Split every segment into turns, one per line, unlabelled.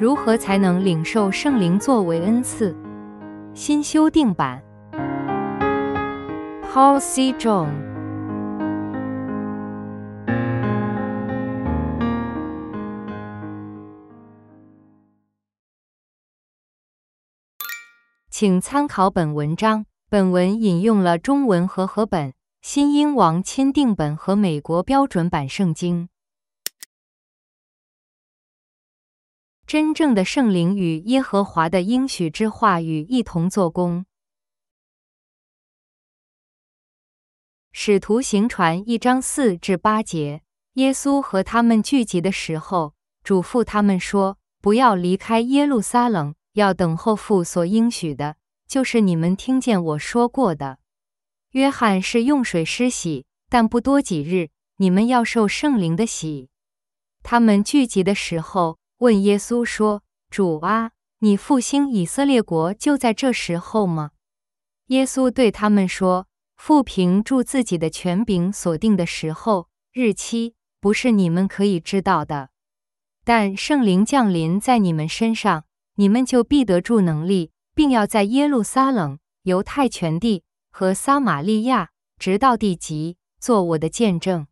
如何才能领受圣灵作为恩赐？新修订版 Paul C. Jong。 请参考本文章。本文引用了中文和合本、新英王钦定本和美国标准版圣经。真正的圣灵与耶和华的应许之话语一同做工。使徒行传1章4至8节，耶稣和他们聚集的时候，嘱咐他们说：不要离开耶路撒冷，要等候父所应许的，就是你们听见我说过的。约翰是用水施洗，但不多几日，你们要受圣灵的洗。他们聚集的时候，问耶稣说：主啊，你复兴以色列国就在这时候吗？耶稣对他们说：父凭著自己的权柄所定的时候、日期，不是你们可以知道的。但圣灵降临在你们身上，你们就必得住能力，并要在耶路撒冷、犹太全地和撒玛利亚，直到地极，做我的见证。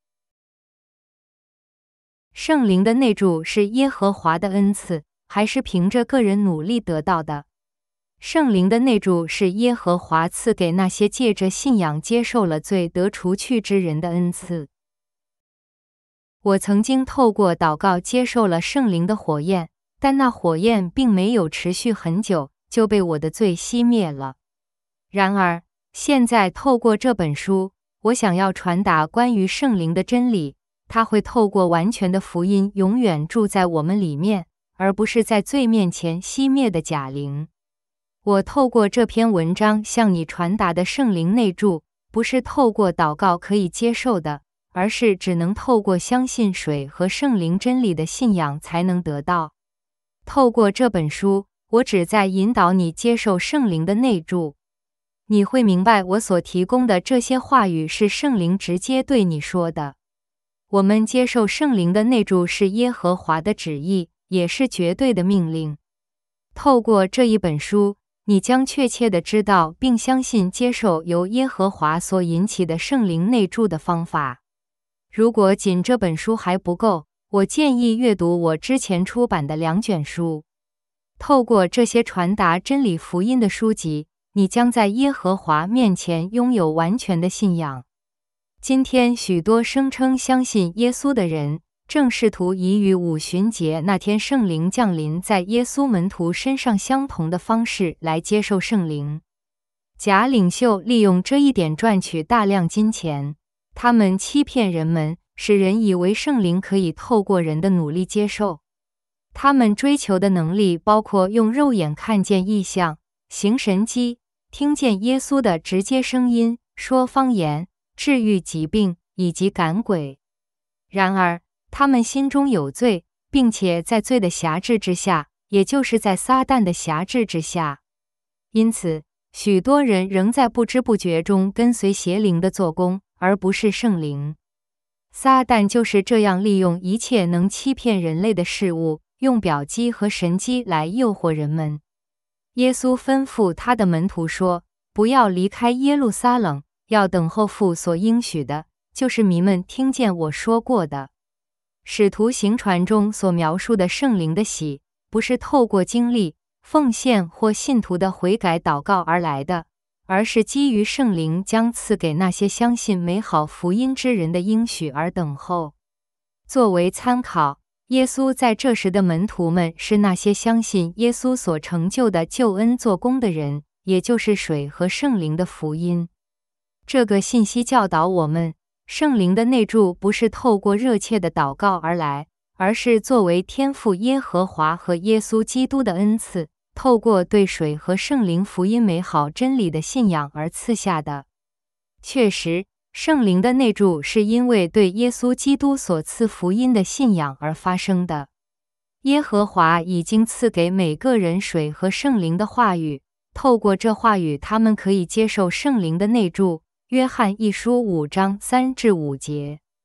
圣灵的内住是耶和华的恩赐，还是凭着个人努力得到的？圣灵的内住是耶和华赐给那些借着信仰接受了罪得除去之人的恩赐。我曾经透过祷告接受了圣灵的火焰，但那火焰并没有持续很久，就被我的罪熄灭了。然而，现在透过这本书，我想要传达关于圣灵的真理，它会透过完全的福音永远住在我们里面，而不是在罪面前熄灭的假灵。我透过这篇文章向你传达的圣灵内住，不是透过祷告可以接受的，而是只能透过相信水和圣灵真理的信仰才能得到。透过这本书，我只在引导你接受圣灵的内住。你会明白我所提供的这些话语是圣灵直接对你说的。我们接受圣灵的内住是耶和华的旨意，也是绝对的命令。透过这一本书，你将确切地知道并相信接受由耶和华所引起的圣灵内住的方法。如果仅这本书还不够，我建议阅读我之前出版的2卷书。透过这些传达真理福音的书籍，你将在耶和华面前拥有完全的信仰。今天许多声称相信耶稣的人，正试图以与五旬节那天圣灵降临在耶稣门徒身上相同的方式来接受圣灵。假领袖利用这一点赚取大量金钱，他们欺骗人们，使人以为圣灵可以透过人的努力接受。他们追求的能力包括用肉眼看见异象、行神迹、听见耶稣的直接声音、说方言、治愈疾病以及赶鬼。然而，他们心中有罪，并且在罪的辖制之下，也就是在撒旦的辖制之下。因此，许多人仍在不知不觉中跟随邪灵的做工，而不是圣灵。撒旦就是这样利用一切能欺骗人类的事物，用表迹和神迹来诱惑人们。耶稣吩咐他的门徒说：不要离开耶路撒冷，要等候父所应许的，就是你们听见我说过的。使徒行传中所描述的圣灵的洗，不是透过经历、奉献或信徒的悔改祷告而来的，而是基于圣灵将赐给那些相信美好福音之人的应许而等候。作为参考，耶稣在这时的门徒们是那些相信耶稣所成就的救恩做工的人，也就是水和圣灵的福音。这个信息教导我们，圣灵的内住不是透过热切的祷告而来，而是作为天父耶和华和耶稣基督的恩赐，透过对水和圣灵福音美好真理的信仰而赐下的。确实，圣灵的内住是因为对耶稣基督所赐福音的信仰而发生的。耶和华已经赐给每个人水和圣灵的话语，透过这话语，他们可以接受圣灵的内住。约翰一书5章3至5节。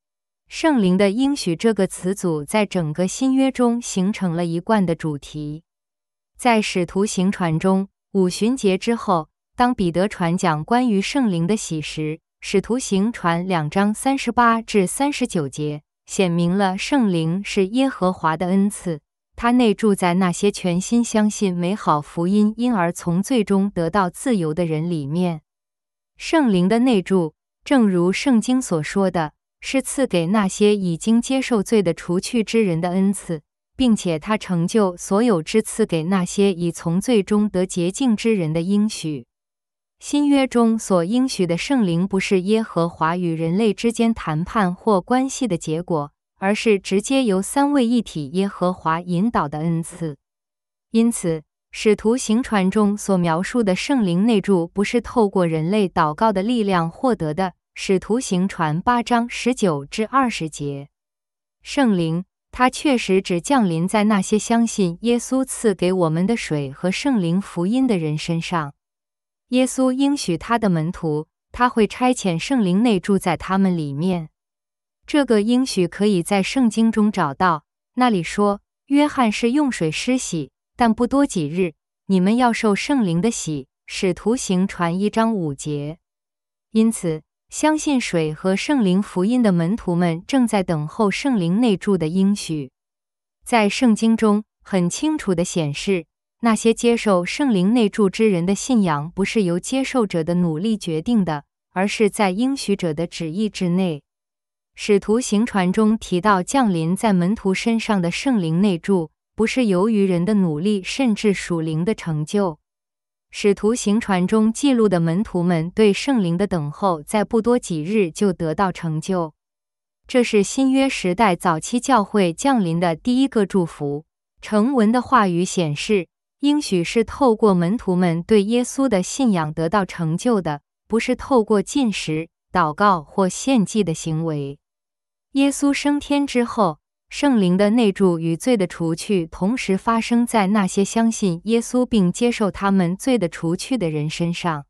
圣灵的应许这个词组在整个新约中形成了一贯的主题。在使徒行传中，五旬节之后，当彼得传讲关于圣灵的喜时，使徒行传2章38至39节，显明了圣灵是耶和华的恩赐，他内住在那些全心相信美好福音因而从罪中得到自由的人里面。圣灵的内住，正如圣经所说的，是赐给那些已经接受罪的除去之人的恩赐，并且他成就所有之赐给那些已从罪中得洁净之人的应许。新约中所应许的圣灵不是耶和华与人类之间谈判或关系的结果，而是直接由三位一体耶和华引导的恩赐。因此，使徒行传中所描述的圣灵内住不是透过人类祷告的力量获得的。使徒行传8章19至20节，圣灵，它确实只降临在那些相信耶稣赐给我们的水和圣灵福音的人身上。耶稣应许他的门徒，他会差遣圣灵内住在他们里面。这个应许可以在圣经中找到，那里说，约翰是用水施洗，但不多几日，你们要受圣灵的洗。使徒行传1章5节。因此，相信水和圣灵福音的门徒们正在等候圣灵内住的应许。在圣经中很清楚地显示，那些接受圣灵内住之人的信仰不是由接受者的努力决定的，而是在应许者的旨意之内。使徒行传中提到降临在门徒身上的圣灵内住，不是由于人的努力甚至属灵的成就。使徒行传中记录的门徒们对圣灵的等候在不多几日就得到成就。这是新约时代早期教会降临的第一个祝福。成文的话语显示，应许是透过门徒们对耶稣的信仰得到成就的，不是透过禁食、祷告或献祭的行为。耶稣升天之后，圣灵的内住与罪的除去同时发生在那些相信耶稣并接受他们罪的除去的人身上。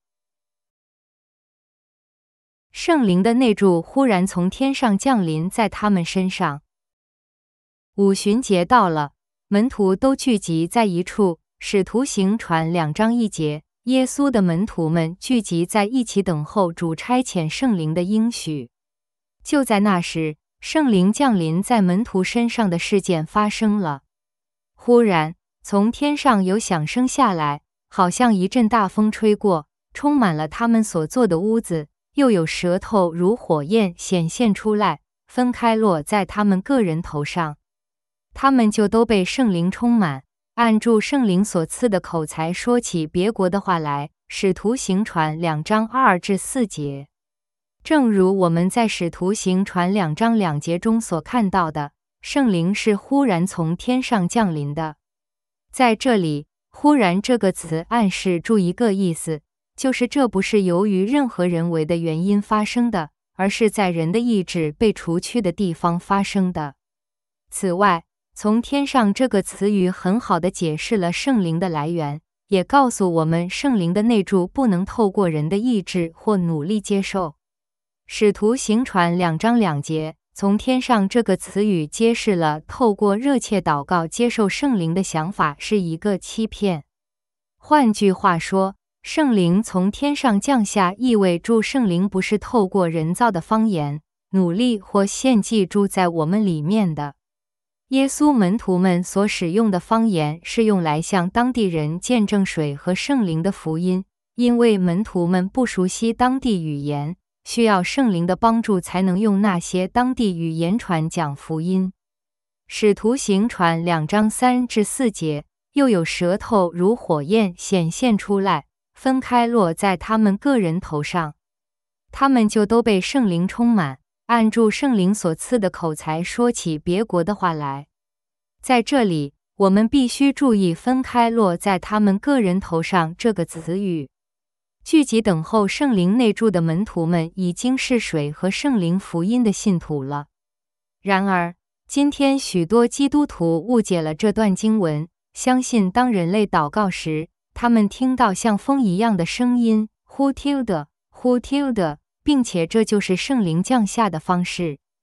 圣灵的内住忽然从天上降临在他们身上。五旬节到了，门徒都聚集在一处，使徒行传2章1节，耶稣的门徒们聚集在一起等候主差遣圣灵的应许。就在那时，圣灵降临在门徒身上的事件发生了。忽然，从天上有响声下来，好像一阵大风吹过，充满了他们所坐的屋子，又有舌头如火焰显现出来，分开落在他们个人头上。他们就都被圣灵充满，按住圣灵所赐的口才说起别国的话来。使徒行传2章2至4节。正如我们在使徒行传2章2节中所看到的，圣灵是忽然从天上降临的。在这里，忽然这个词暗示住一个意思，就是这不是由于任何人为的原因发生的，而是在人的意志被除去的地方发生的。此外，从天上这个词语很好地解释了圣灵的来源，也告诉我们圣灵的内住不能透过人的意志或努力接受。使徒行传2章2节，从天上这个词语揭示了透过热切祷告接受圣灵的想法是一个欺骗。换句话说，圣灵从天上降下意味住圣灵不是透过人造的方言、努力或献祭住在我们里面的。耶稣门徒们所使用的方言是用来向当地人见证水和圣灵的福音，因为门徒们不熟悉当地语言，需要圣灵的帮助才能用那些当地语言传讲福音。使徒行传2章3至4节，又有舌头如火焰显现出来，分开落在他们个人头上。他们就都被圣灵充满，按住圣灵所赐的口才说起别国的话来。在这里，我们必须注意分开落在他们个人头上这个词语。聚集等候圣灵内住的门徒们已经是水和圣灵福音的信徒了。然而，今天许多基督徒误解了这段经文，相信当人类祷告时，他们听到像风一样的声音，呼听的，呼听的，并且这就是圣灵降下的方式。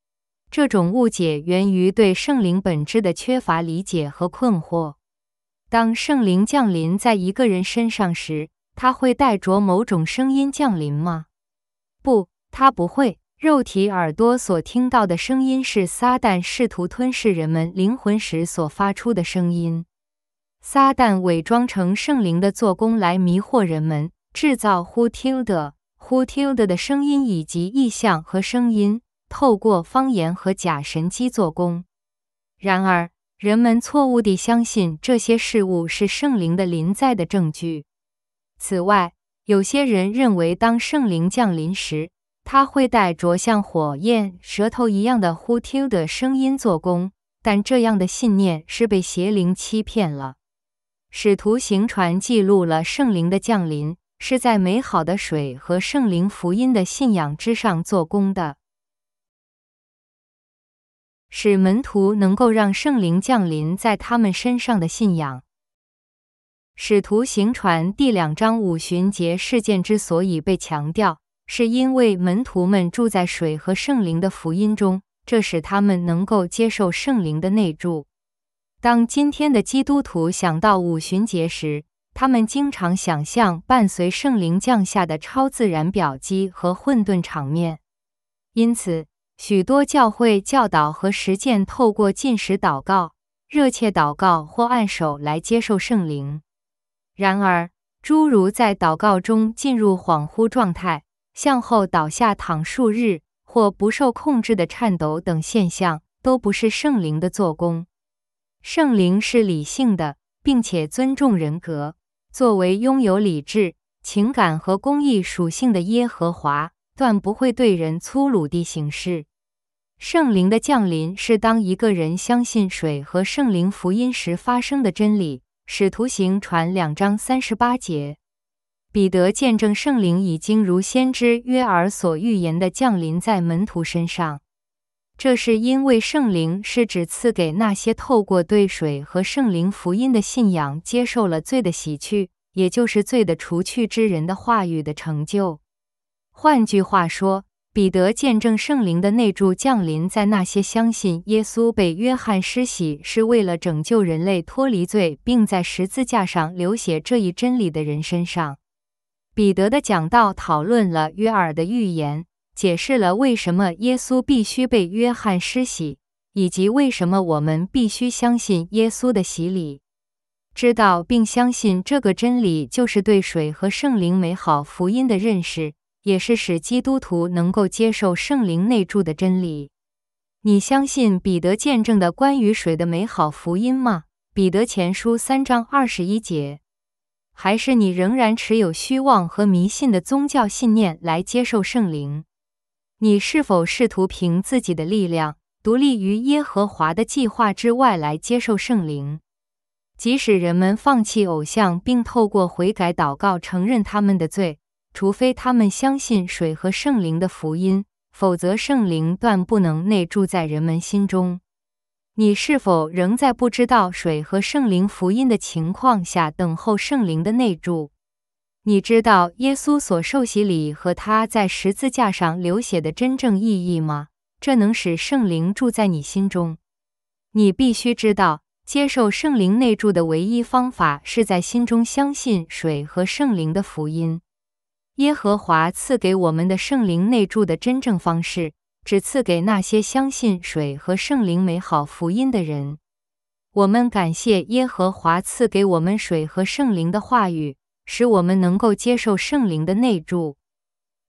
这种误解源于对圣灵本质的缺乏理解和困惑。当圣灵降临在一个人身上时，他会带着某种声音降临吗？不，他不会。肉体耳朵所听到的声音是撒旦试图吞噬人们灵魂时所发出的声音。撒旦伪装成圣灵的做工来迷惑人们，制造呼 tilde 的声音以及意象和声音，透过方言和假神机做工。然而，人们错误地相信这些事物是圣灵的临在的证据。此外，有些人认为当圣灵降临时，他会带着像火焰、舌头一样的呼 tilde 声音做工，但这样的信念是被邪灵欺骗了。使徒行传记录了圣灵的降临，是在美好的水和圣灵福音的信仰之上做工的。使门徒能够让圣灵降临在他们身上的信仰。使徒行传第2章五旬节事件之所以被强调，是因为门徒们住在水和圣灵的福音中，这使他们能够接受圣灵的内住。当今天的基督徒想到五旬节时，他们经常想象伴随圣灵降下的超自然表基和混沌场面。因此，许多教会教导和实践透过禁食祷告、热切祷告或按手来接受圣灵。然而，诸如在祷告中进入恍惚状态、向后倒下躺数日，或不受控制的颤抖等现象，都不是圣灵的做工。圣灵是理性的，并且尊重人格。作为拥有理智、情感和公义属性的耶和华，断不会对人粗鲁地行事。圣灵的降临是当一个人相信水和圣灵福音时发生的真理。使徒行传2章38节。彼得见证圣灵已经如先知约珥所预言的降临在门徒身上。这是因为圣灵是指赐给那些透过对水和圣灵福音的信仰接受了罪的洗去，也就是罪的除去之人的话语的成就。换句话说，彼得见证圣灵的内住降临在那些相信耶稣被约翰施洗是为了拯救人类脱离罪并在十字架上流血这一真理的人身上。彼得的讲道讨论了约珥的预言，解释了为什么耶稣必须被约翰施洗，以及为什么我们必须相信耶稣的洗礼。知道并相信这个真理就是对水和圣灵美好福音的认识，也是使基督徒能够接受圣灵内住的真理。你相信彼得见证的关于水的美好福音吗？彼得前书3章21节。还是你仍然持有虚妄和迷信的宗教信念来接受圣灵？你是否试图凭自己的力量，独立于耶和华的计划之外来接受圣灵？即使人们放弃偶像并透过悔改祷告承认他们的罪，除非他们相信水和圣灵的福音，否则圣灵断不能内住在人们心中。你是否仍在不知道水和圣灵福音的情况下等候圣灵的内住？你知道耶稣所受洗礼和他在十字架上流血的真正意义吗？这能使圣灵住在你心中。你必须知道，接受圣灵内住的唯一方法是在心中相信水和圣灵的福音。耶和华赐给我们的圣灵内住的真正方式，只赐给那些相信水和圣灵美好福音的人。我们感谢耶和华赐给我们水和圣灵的话语，使我们能够接受圣灵的内住。